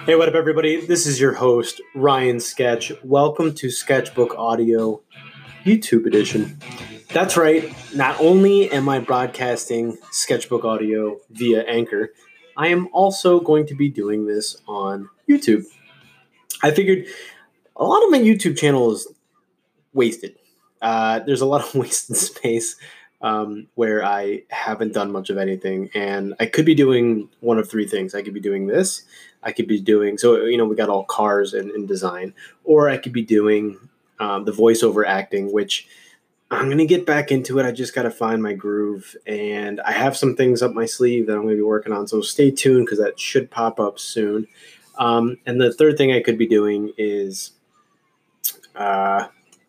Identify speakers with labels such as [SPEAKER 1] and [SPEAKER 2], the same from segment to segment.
[SPEAKER 1] Hey, what up, everybody? This is your host, Ryan Sketch. Welcome to Sketchbook Audio YouTube edition. That's right, not only am I broadcasting Sketchbook Audio via Anchor, I am also going to be doing this on YouTube. I figured a lot of my YouTube channel is wasted. There's a lot of wasted space where I haven't done much of anything, and I could be doing one of three things. I could be doing this. I could be doing we got all cars and design, or I could be doing the voiceover acting, which I'm gonna get back into it. I just gotta find my groove, and I have some things up my sleeve that I'm gonna be working on. So stay tuned because that should pop up soon. And the third thing I could be doing is uh,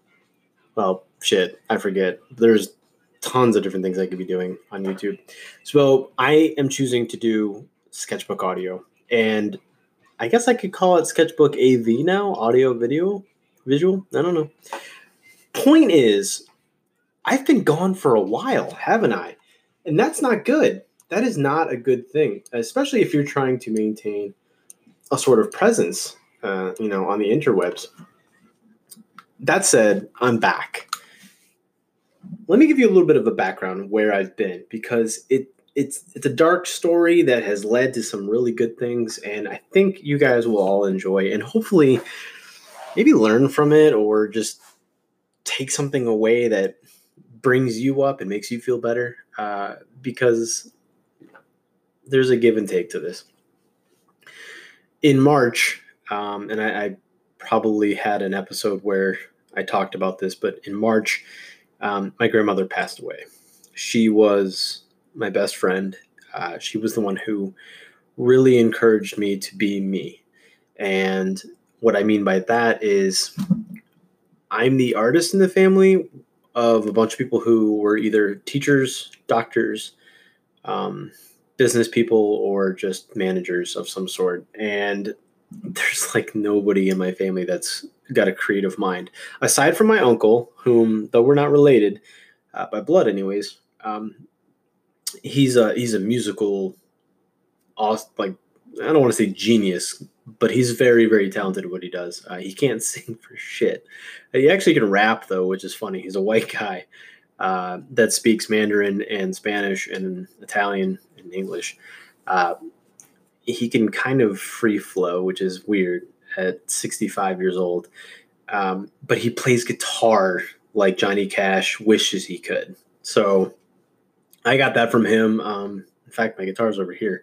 [SPEAKER 1] I forget. There's tons of different things I could be doing on YouTube. So I am choosing to do Sketchbook Audio. And I guess I could call it Sketchbook AV now, audio, video, visual. I don't know. Point is, I've been gone for a while, haven't I? And that's not good. That is not a good thing, especially if you're trying to maintain a sort of presence, on the interwebs. That said, I'm back. Let me give you a little bit of a background where I've been, because it's a dark story that has led to some really good things, and I think you guys will all enjoy and hopefully maybe learn from it or just take something away that brings you up and makes you feel better, because there's a give and take to this. In March, and I probably had an episode where I talked about this, but in March, my grandmother passed away. She was my best friend. She was the one who really encouraged me to be me. And what I mean by that is I'm the artist in the family of a bunch of people who were either teachers, doctors, um, business people, or just managers of some sort. And there's like nobody in my family that's got a creative mind aside from my uncle, whom, though we're not related by blood anyways, he's a musical, like, I don't want to say genius, but he's very, very talented at what he does. He can't sing for shit. He actually can rap, though, which is funny. He's a white guy that speaks Mandarin and Spanish and Italian and English. Uh, he can kind of free flow, which is weird at 65 years old. But he plays guitar like Johnny Cash wishes he could. So I got that from him. In fact, my guitar's over here.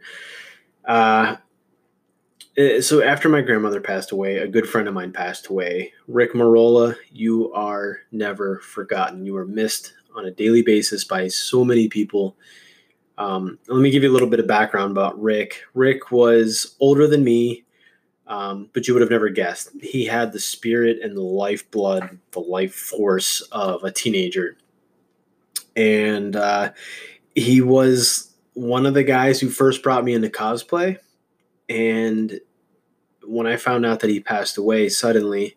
[SPEAKER 1] So after my grandmother passed away, a good friend of mine passed away. Rick Marola, you are never forgotten. You are missed on a daily basis by so many people. Let me give you a little bit of background about Rick. Rick was older than me, but you would have never guessed. He had the spirit and the lifeblood, the life force of a teenager. And he was one of the guys who first brought me into cosplay. And when I found out that he passed away suddenly,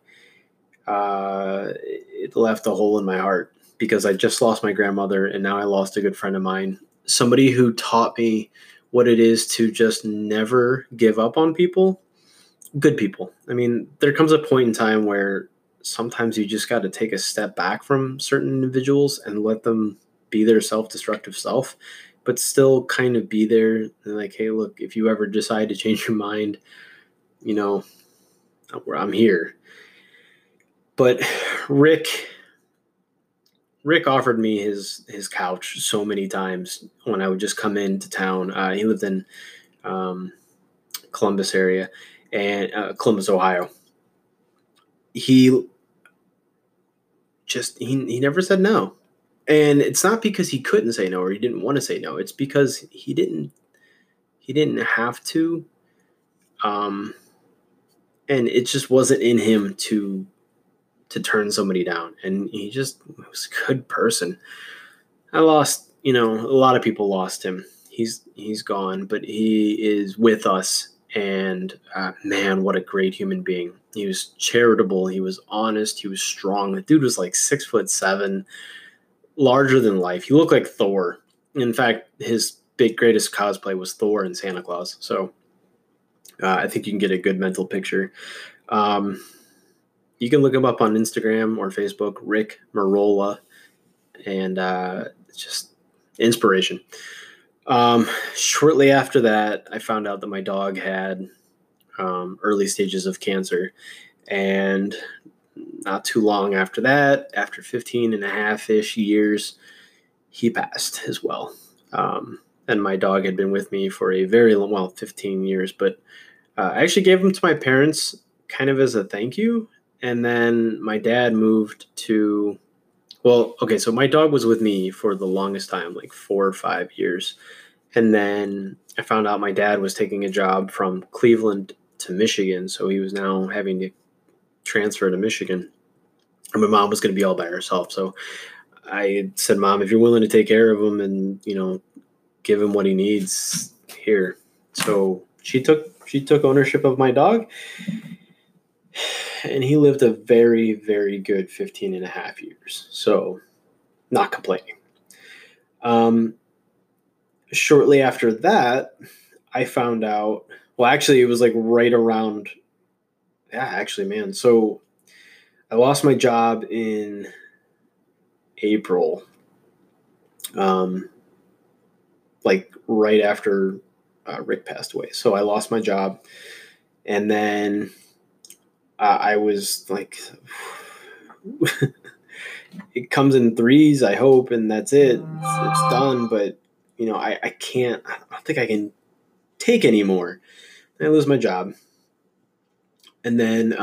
[SPEAKER 1] it left a hole in my heart because I just lost my grandmother and now I lost a good friend of mine. Somebody who taught me what it is to just never give up on people, good people. I mean, there comes a point in time where sometimes you just got to take a step back from certain individuals and let them be their self-destructive self, but still kind of be there and like, hey, look, if you ever decide to change your mind, I'm here. But Rick offered me his couch so many times when I would just come into town. He lived in Columbus area and Columbus, Ohio. He never said no. And it's not because he couldn't say no or he didn't want to say no. It's because he didn't have to. And it just wasn't in him to turn somebody down. And he just was a good person. I lost, a lot of people lost him. He's gone, but he is with us. And man, what a great human being. He was charitable. He was honest. He was strong. The dude was like 6'7", larger than life. He looked like Thor. In fact, his greatest cosplay was Thor and Santa Claus. So I think you can get a good mental picture. Um, you can look him up on Instagram or Facebook, Rick Marola, and it's just inspiration. Shortly after that, I found out that my dog had early stages of cancer. And not too long after that, after 15 and a half-ish years, he passed as well. And my dog had been with me for a very long, well, 15 years, but I actually gave him to my parents kind of as a thank you. And then my dad moved to, well, okay, so my dog was with me for the longest time, like 4 or 5 years. And then I found out my dad was taking a job from Cleveland to Michigan. So he was now having to transfer to Michigan. And my mom was going to be all by herself. So I said, Mom, if you're willing to take care of him and, give him what he needs, here. So she took ownership of my dog, and he lived a very, very good 15 and a half years. So not complaining. Shortly after that, I found out, well, actually, it was like right around, yeah, actually, man. So I lost my job in April, like right after Rick passed away. So I lost my job, and then I was like, it comes in threes, I hope, and that's it. It's done. But I can't. I don't think I can take anymore. I lose my job, and then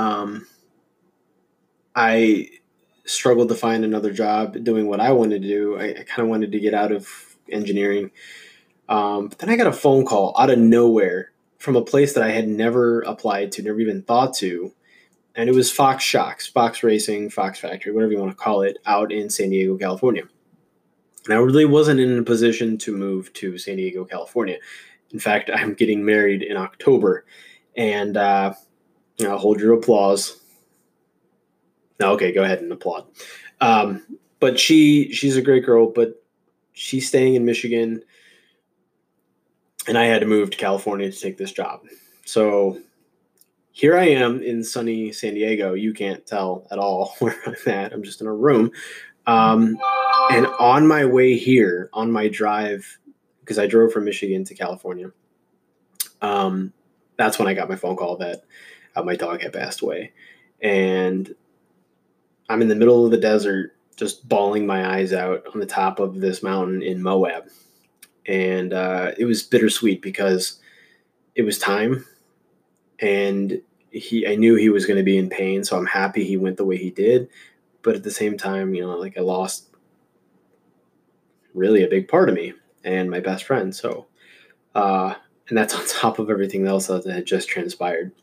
[SPEAKER 1] I struggled to find another job doing what I wanted to do. I kind of wanted to get out of engineering. But then I got a phone call out of nowhere from a place that I had never applied to, never even thought to. And it was Fox Shocks, Fox Racing, Fox Factory, whatever you want to call it, out in San Diego, California. And I really wasn't in a position to move to San Diego, California. In fact, I'm getting married in October. And hold your applause. No, okay, go ahead and applaud. But she's a great girl, but she's staying in Michigan, and I had to move to California to take this job. So here I am in sunny San Diego. You can't tell at all where I'm at. I'm just in a room. And on my way here, on my drive, because I drove from Michigan to California, that's when I got my phone call that my dog had passed away. And I'm in the middle of the desert, just bawling my eyes out on the top of this mountain in Moab. And it was bittersweet because it was time, and I knew he was going to be in pain, so I'm happy he went the way he did. But at the same time, I lost really a big part of me and my best friend. So, and that's on top of everything else that had just transpired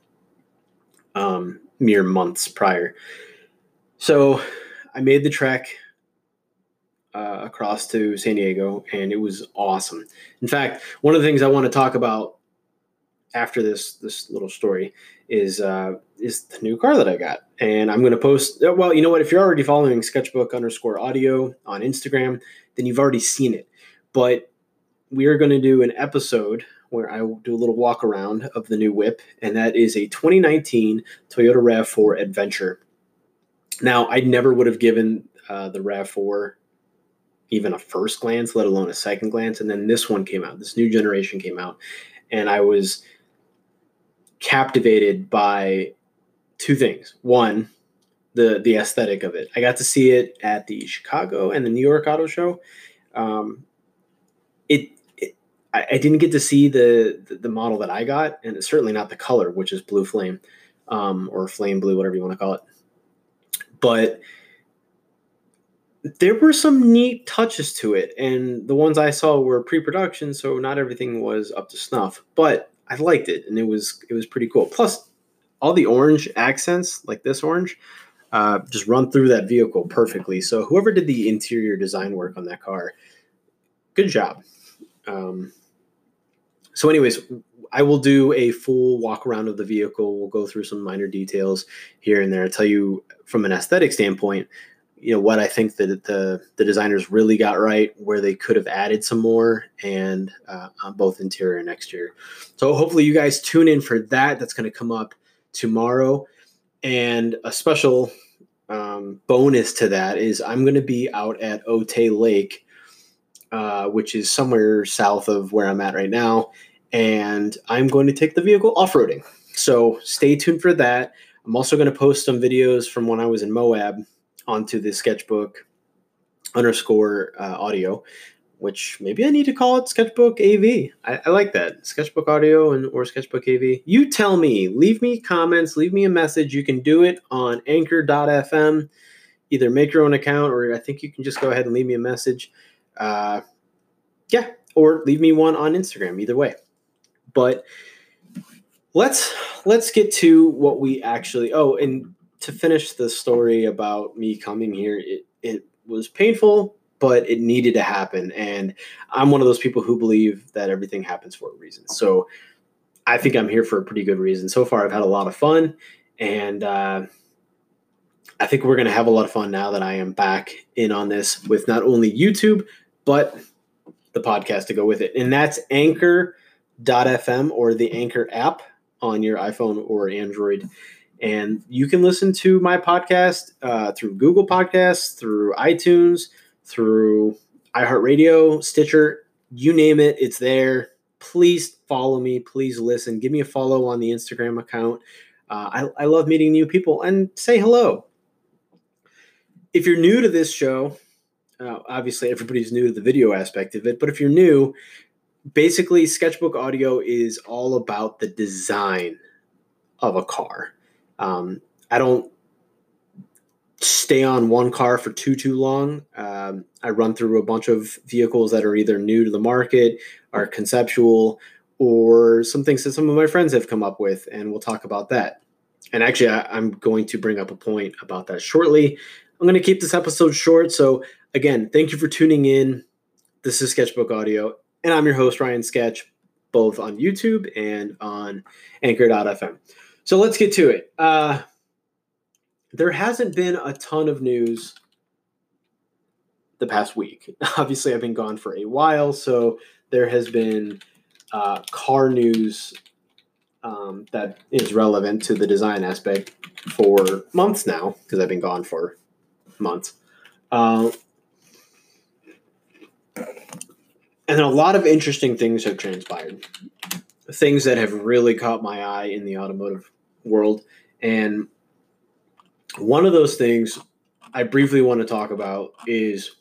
[SPEAKER 1] mere months prior. So I made the trek across to San Diego, and it was awesome. In fact, one of the things I want to talk about after this little story is the new car that I got. And I'm going to post, well, you know what? If you're already following sketchbook_audio on Instagram, then you've already seen it. But we are going to do an episode where I will do a little walk around of the new whip, and that is a 2019 Toyota RAV4 Adventure. Now, I never would have given the RAV4 even a first glance, let alone a second glance. And then this one came out, this new generation came out, and I was captivated by two things. One, the aesthetic of it. I got to see it at the Chicago and the New York Auto Show. I didn't get to see the model that I got, and it's certainly not the color, which is Blue Flame, or Flame Blue, whatever you want to call it. But there were some neat touches to it, and the ones I saw were pre-production, so not everything was up to snuff. But I liked it, and it was pretty cool. Plus, all the orange accents, like this orange, just run through that vehicle perfectly. So whoever did the interior design work on that car, good job. So anyways, I will do a full walk around of the vehicle. We'll go through some minor details here and there. I'll tell you from an aesthetic standpoint, what I think that the designers really got right, where they could have added some more, and on both interior and exterior. So hopefully you guys tune in for that. That's going to come up tomorrow. And a special bonus to that is I'm going to be out at Otay Lake, which is somewhere south of where I'm at right now, and I'm going to take the vehicle off-roading. So stay tuned for that. I'm also going to post some videos from when I was in Moab onto the Sketchbook _ audio, which maybe I need to call it Sketchbook AV. I like that. Sketchbook audio or Sketchbook AV. You tell me. Leave me comments. Leave me a message. You can do it on anchor.fm. Either make your own account, or I think you can just go ahead and leave me a message. Or leave me one on Instagram. Either way. But let's get to what we actually... Oh, and to finish the story about me coming here, it was painful, but it needed to happen. And I'm one of those people who believe that everything happens for a reason. So I think I'm here for a pretty good reason. So far, I've had a lot of fun. And I think we're going to have a lot of fun now that I am back in on this with not only YouTube, but the podcast to go with it. And that's anchor.fm, or the Anchor app on your iPhone or Android. And you can listen to my podcast through Google Podcasts, through iTunes, through iHeartRadio, Stitcher, you name it, it's there. Please follow me. Please listen. Give me a follow on the Instagram account. I love meeting new people, and say hello. If you're new to this show, obviously everybody's new to the video aspect of it, but if you're new, basically Sketchbook Audio is all about the design of a car. I don't stay on one car for too long. I run through a bunch of vehicles that are either new to the market, are conceptual, or some things that some of my friends have come up with, and we'll talk about that. And actually, I'm going to bring up a point about that shortly. I'm going to keep this episode short. So again, thank you for tuning in. This is Sketchbook Audio, and I'm your host, Ryan Sketch, both on YouTube and on anchor.fm. So let's get to it. There hasn't been a ton of news the past week. Obviously, I've been gone for a while, so there has been car news that is relevant to the design aspect for months now, because I've been gone for months. And a lot of interesting things have transpired. Things that have really caught my eye in the automotive world. And one of those things I briefly want to talk about is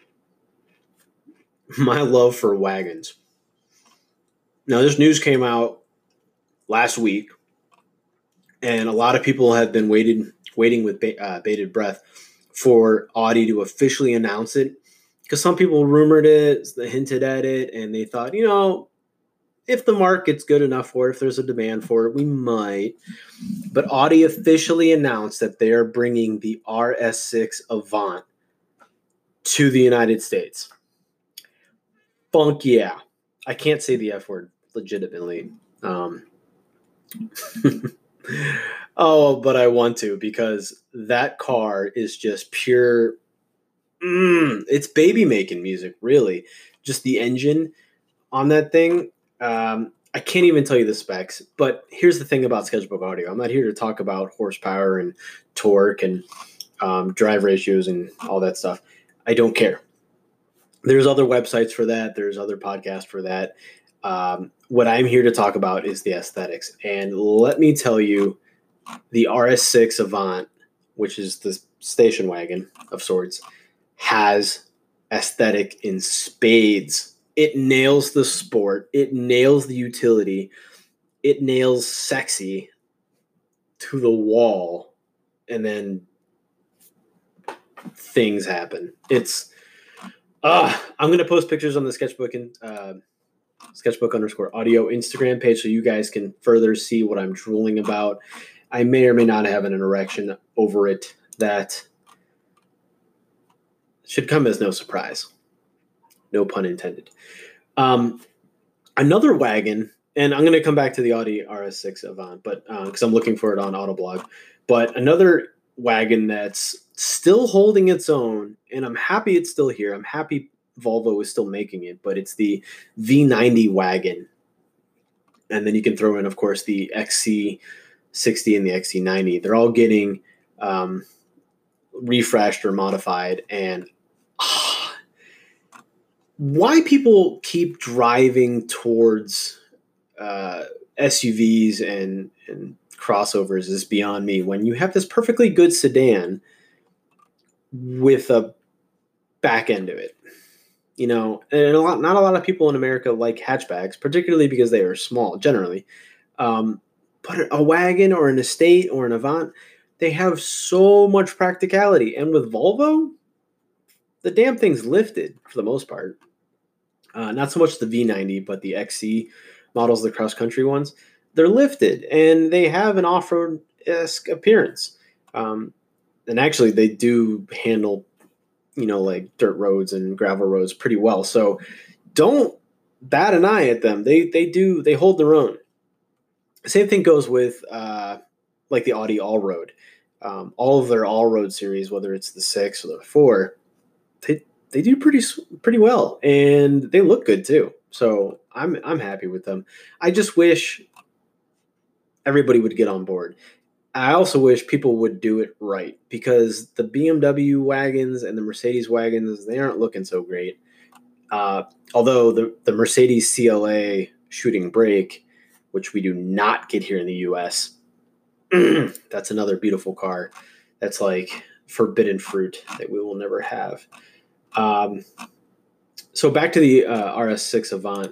[SPEAKER 1] my love for wagons. Now, this news came out last week, and a lot of people have been waiting with bated breath for Audi to officially announce it, because some people rumored it, hinted at it, and they thought, if the market's good enough for it, if there's a demand for it, we might. But Audi officially announced that they are bringing the RS6 Avant to the United States. Funk yeah. I can't say the F word legitimately. But I want to, because that car is just pure. It's baby making music, really. Just the engine on that thing. I can't even tell you the specs, but here's the thing about Sketchbook Audio. I'm not here to talk about horsepower and torque and drive ratios and all that stuff. I don't care. There's other websites for that. There's other podcasts for that. What I'm here to talk about is the aesthetics. And let me tell you, the RS6 Avant, which is the station wagon of sorts, has aesthetic in spades. It nails the sport. It nails the utility. It nails sexy to the wall. And then things happen. I'm going to post pictures on the Sketchbook and Sketchbook _ audio Instagram page, so you guys can further see what I'm drooling about. I may or may not have an erection over it that should come as no surprise. No pun intended. Another wagon, and I'm going to come back to the Audi RS6 Avant, but because I'm looking for it on Autoblog. But another wagon that's still holding its own, and I'm happy it's still here. I'm happy Volvo is still making it, but it's the V90 wagon. And then you can throw in, of course, the XC60 and the XC90. They're all getting refreshed or modified. And why people keep driving towards SUVs and crossovers is beyond me. When you have this perfectly good sedan with a back end of it, you know, and not a lot of people in America like hatchbacks, particularly because they are small generally. But a wagon or an Estate or an Avant, they have so much practicality. And with Volvo, the damn thing's lifted for the most part. Not so much the V90, but the XC models, the cross-country ones, they're lifted and they have an off-road-esque appearance. And actually, they do handle, you know, like dirt roads and gravel roads pretty well. So don't bat an eye at them. They hold their own. Same thing goes with like the Audi Allroad. All of their Allroad series, whether it's the 6 or the 4, they do pretty well, and they look good too. So I'm happy with them. I just wish everybody would get on board. I also wish people would do it right, because the BMW wagons and the Mercedes wagons, they aren't looking so great. Although the Mercedes CLA shooting brake, which we do not get here in the US, that's another beautiful car. That's like forbidden fruit that we will never have. So back to the RS6 Avant.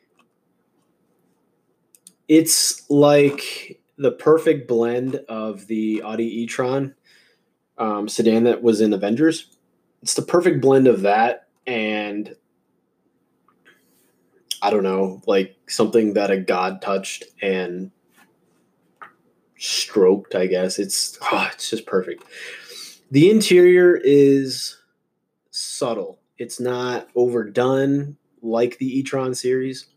[SPEAKER 1] It's like the perfect blend of the Audi e-tron sedan that was in Avengers. It's the perfect blend of that and, I don't know, like something that a god touched and stroked, I guess. It's just perfect. The interior is subtle. It's not overdone like the e-tron series.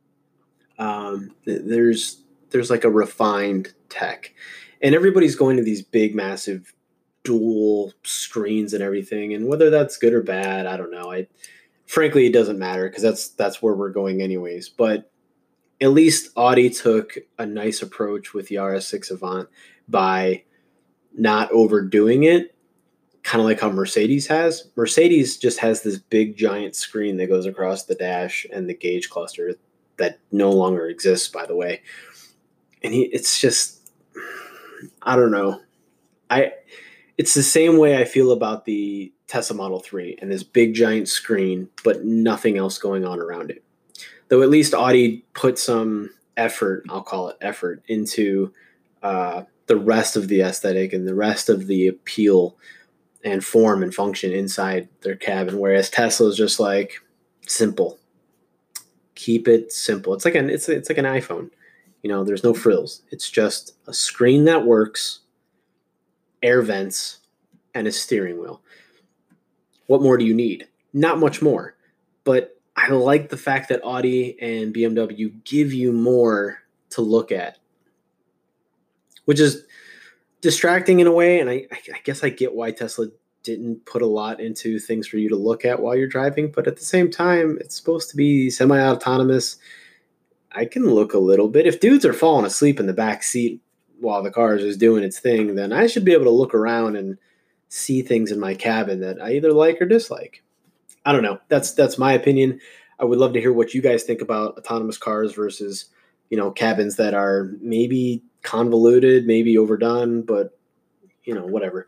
[SPEAKER 1] There's like a refined tech, and everybody's going to these big, massive dual screens and everything. And whether that's good or bad, I don't know. Frankly, it doesn't matter, because that's where we're going anyways. But at least Audi took a nice approach with the RS6 Avant by not overdoing it, kind of like how Mercedes has. Mercedes just has this big giant screen that goes across the dash and the gauge cluster that no longer exists, by the way. And it's just, I don't know. It's the same way I feel about the Tesla Model 3 and this big giant screen, but nothing else going on around it. Though at least Audi put some effort, I'll call it effort, into the rest of the aesthetic and the rest of the appeal and form and function inside their cabin, whereas Tesla is just like simple. Keep it simple. It's like an iPhone. You know, there's no frills. It's just a screen that works, air vents, and a steering wheel. What more do you need? Not much more. But I like the fact that Audi and BMW give you more to look at, which is distracting in a way. And I guess I get why Tesla didn't put a lot into things for you to look at while you're driving. But at the same time, it's supposed to be semi-autonomous. I can look a little bit. If dudes are falling asleep in the back seat while the car is just doing its thing, then I should be able to look around and see things in my cabin that I either like or dislike. I don't know. That's my opinion. I would love to hear what you guys think about autonomous cars versus, you know, cabins that are maybe convoluted, maybe overdone, but, you know, whatever.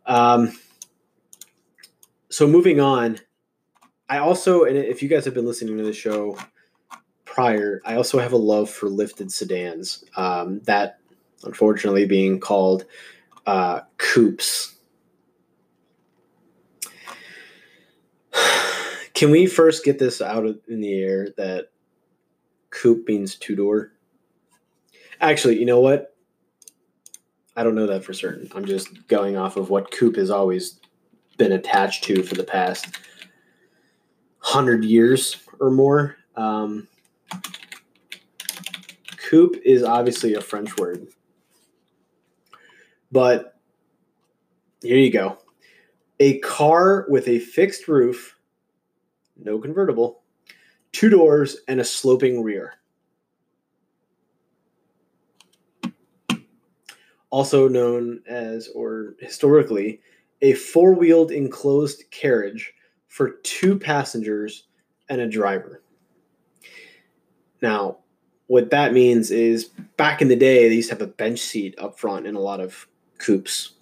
[SPEAKER 1] So moving on, I also, and if you guys have been listening to the show prior, I also have a love for lifted sedans, that unfortunately being called coupes. Can we first get this out in the air that coupe means two-door? Actually, you know what? I don't know that for certain. I'm just going off of what coupe has always been attached to for the past 100 years or more. Coupe is obviously a French word, but Here you go. A car with a fixed roof, no convertible, 2 doors, and a sloping rear. Also known as, or historically, a 4-wheeled enclosed carriage for 2 passengers and a driver. Now, what that means is back in the day, they used to have a bench seat up front in a lot of coupes.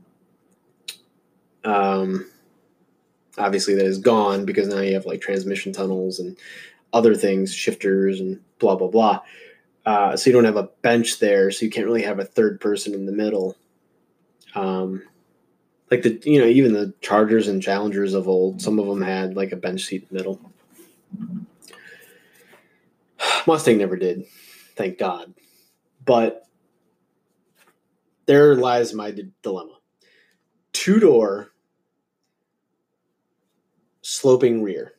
[SPEAKER 1] Obviously, that is gone because now you have like transmission tunnels and other things, shifters and blah, blah, blah. So you don't have a bench there, so you can't really have a third person in the middle. Like even the Chargers and Challengers of old, some of them had like a bench seat in the middle. Mustang never did, thank God. But there lies my dilemma. 2-door, sloping rear.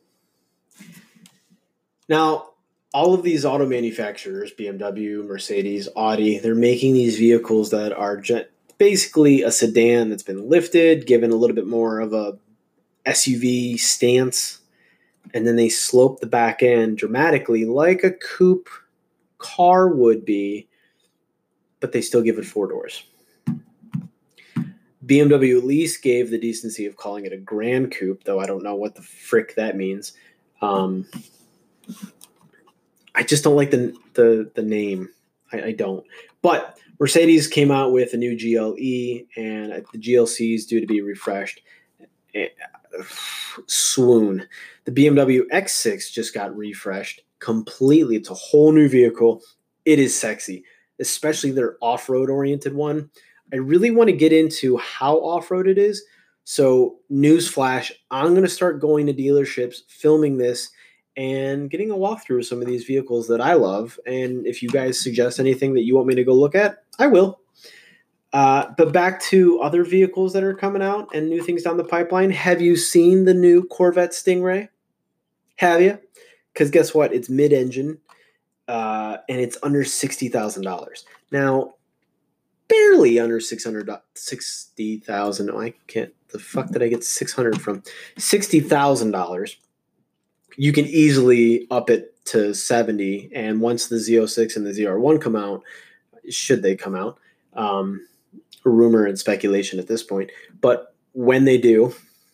[SPEAKER 1] Now, all of these auto manufacturers, BMW, Mercedes, Audi, they're making these vehicles that are basically a sedan that's been lifted, given a little bit more of a SUV stance, and then they slope the back end dramatically like a coupe car would be, but they still give it 4 doors. BMW at least gave the decency of calling it a Grand Coupe, though I don't know what the frick that means. I just don't like the name. I don't. But Mercedes came out with a new GLE, and the GLC is due to be refreshed. Swoon. The BMW X6 just got refreshed completely. It's a whole new vehicle. It is sexy, especially their off-road oriented one. I really want to get into how off-road it is. So, newsflash, I'm going to start going to dealerships, filming this, and getting a walkthrough of some of these vehicles that I love. And if you guys suggest anything that you want me to go look at, I will. But back to other vehicles that are coming out and new things down the pipeline. Have you seen the new Corvette Stingray? Have you? Because guess what? It's mid-engine, and it's under $60,000. Now, barely under $60,000. I can't. The fuck did I get 600 from? $60,000. You can easily up it to 70, and once the Z06 and the ZR1 come out, should they come out, rumor and speculation at this point, but when they do,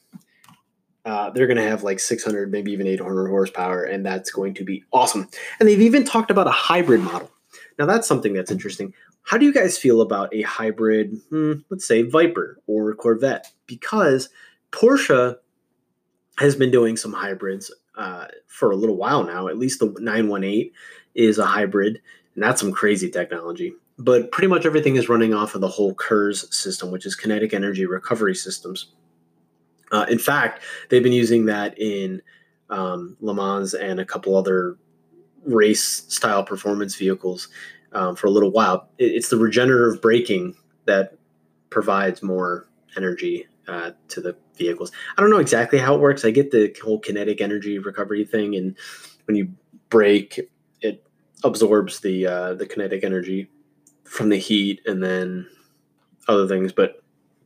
[SPEAKER 1] they're going to have like 600, maybe even 800 horsepower, and that's going to be awesome. And they've even talked about a hybrid model. Now, that's something that's interesting. How do you guys feel about a hybrid, let's say Viper or Corvette? Because Porsche has been doing some hybrids for a little while now. At least the 918 is a hybrid, and that's some crazy technology. But pretty much everything is running off of the whole KERS system, which is kinetic energy recovery systems. In fact, they've been using that in Le Mans and a couple other race-style performance vehicles for a little while. It's the regenerative braking that provides more energy to the vehicles. I don't know exactly how it works. I get the whole kinetic energy recovery thing, and when you brake, it absorbs the kinetic energy from the heat and then other things. But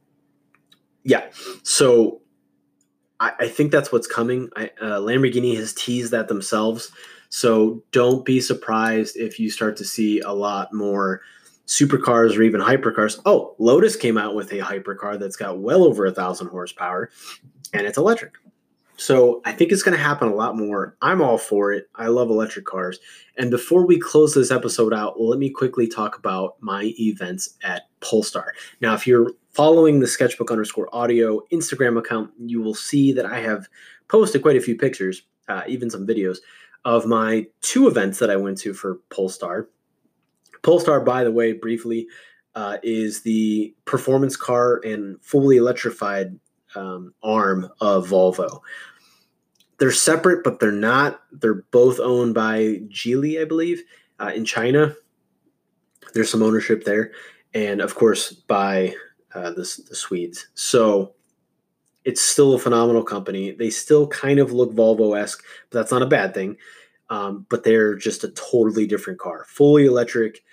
[SPEAKER 1] yeah, so I think that's what's coming. Lamborghini has teased that themselves. So don't be surprised if you start to see a lot more supercars or even hypercars. Oh, Lotus came out with a hypercar that's got well over 1,000 horsepower, and it's electric. So I think it's going to happen a lot more. I'm all for it. I love electric cars. And before we close this episode out, let me quickly talk about my events at Polestar. Now, if you're following the Sketchbook_audio Instagram account, you will see that I have posted quite a few pictures, even some videos, of my 2 events that I went to for Polestar. Polestar, by the way, briefly, is the performance car and fully electrified arm of Volvo. They're separate, but they're not. They're both owned by Geely, I believe, in China. There's some ownership there. And, of course, by the Swedes. So it's still a phenomenal company. They still kind of look Volvo-esque, but that's not a bad thing. But they're just a totally different car. Fully electric.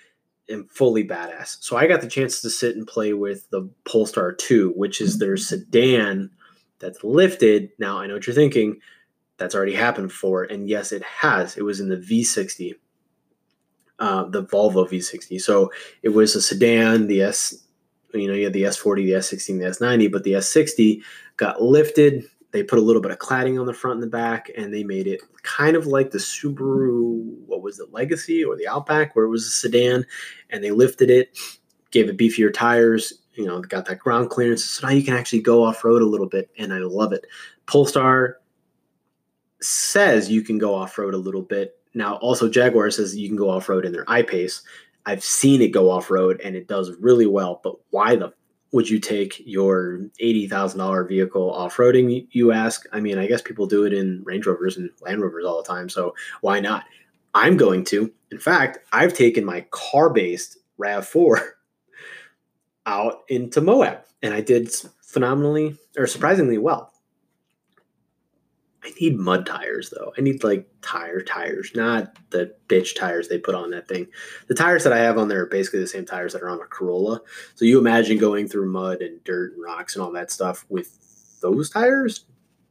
[SPEAKER 1] am fully badass. So I got the chance to sit and play with the Polestar 2, which is their sedan that's lifted. Now, I know what you're thinking. That's already happened before. And yes, it has. It was in the V60, the Volvo V60. So it was a sedan, you had the S40, the S16, the S90, but the S60 got lifted. They put a little bit of cladding on the front and the back, and they made it kind of like the Subaru, what was it, Legacy or the Outback, where it was a sedan, and they lifted it, gave it beefier tires, got that ground clearance. So now you can actually go off-road a little bit, and I love it. Polestar says you can go off-road a little bit. Now, also Jaguar says you can go off-road in their I-Pace. I've seen it go off-road, and it does really well, but why the would you take your $80,000 vehicle off-roading, you ask? I mean, I guess people do it in Range Rovers and Land Rovers all the time, so why not? I'm going to. In fact, I've taken my car-based RAV4 out into Moab, and I did surprisingly well. I need mud tires, though. I need, tires, not the bitch tires they put on that thing. The tires that I have on there are basically the same tires that are on a Corolla. So you imagine going through mud and dirt and rocks and all that stuff with those tires?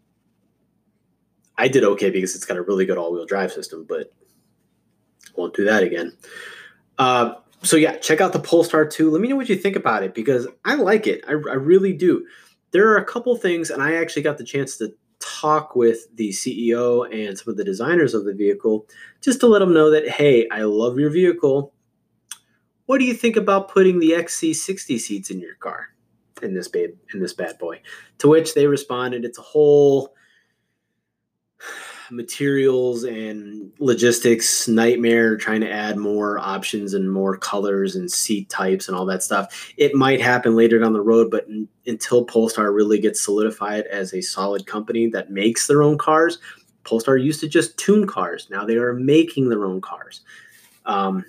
[SPEAKER 1] I did okay because it's got a really good all-wheel drive system, but won't do that again. So, yeah, check out the Polestar 2. Let me know what you think about it because I like it. I really do. There are a couple things, and I actually got the chance to talk with the CEO and some of the designers of the vehicle just to let them know that, hey, I love your vehicle. What do you think about putting the XC60 seats in your car in this bad boy? To which they responded, it's a whole materials and logistics nightmare trying to add more options and more colors and seat types and all that stuff. It might happen later down the road, but until Polestar really gets solidified as a solid company that makes their own cars, Polestar used to just tune cars. Now they are making their own cars. A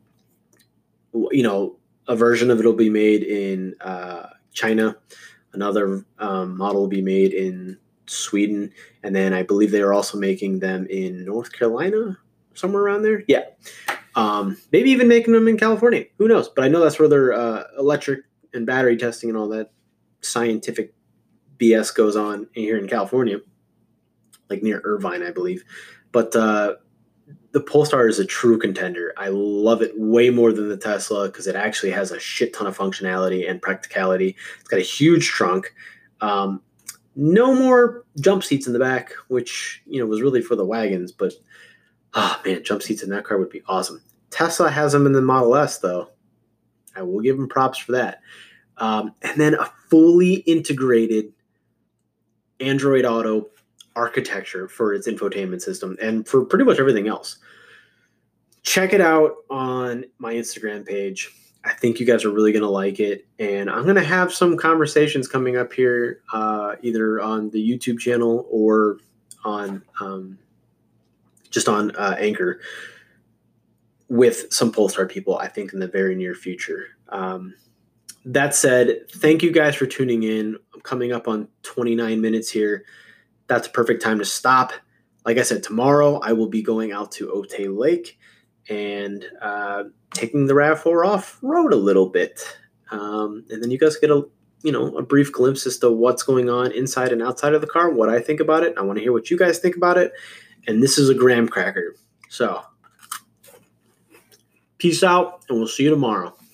[SPEAKER 1] version of it will be made in China. Another model will be made in Sweden, and then I believe they are also making them in North Carolina, somewhere around there. Yeah, maybe even making them in California. Who knows? But I know that's where their electric and battery testing and all that scientific BS goes on here in California, like near Irvine, I believe. But the Polestar is a true contender. I love it way more than the Tesla because it actually has a shit ton of functionality and practicality. It's got a huge trunk. No more jump seats in the back, which, was really for the wagons. But, jump seats in that car would be awesome. Tesla has them in the Model S, though. I will give them props for that. And then a fully integrated Android Auto architecture for its infotainment system and for pretty much everything else. Check it out on my Instagram page. I think you guys are really going to like it. And I'm going to have some conversations coming up here, either on the YouTube channel or on just on Anchor with some Polestar people, I think, in the very near future. That said, thank you guys for tuning in. I'm coming up on 29 minutes here. That's a perfect time to stop. Like I said, tomorrow I will be going out to Otay Lake and taking the RAV4 off-road a little bit. And then you guys get a brief glimpse as to what's going on inside and outside of the car, what I think about it. I want to hear what you guys think about it. And this is a graham cracker. So, peace out, and we'll see you tomorrow.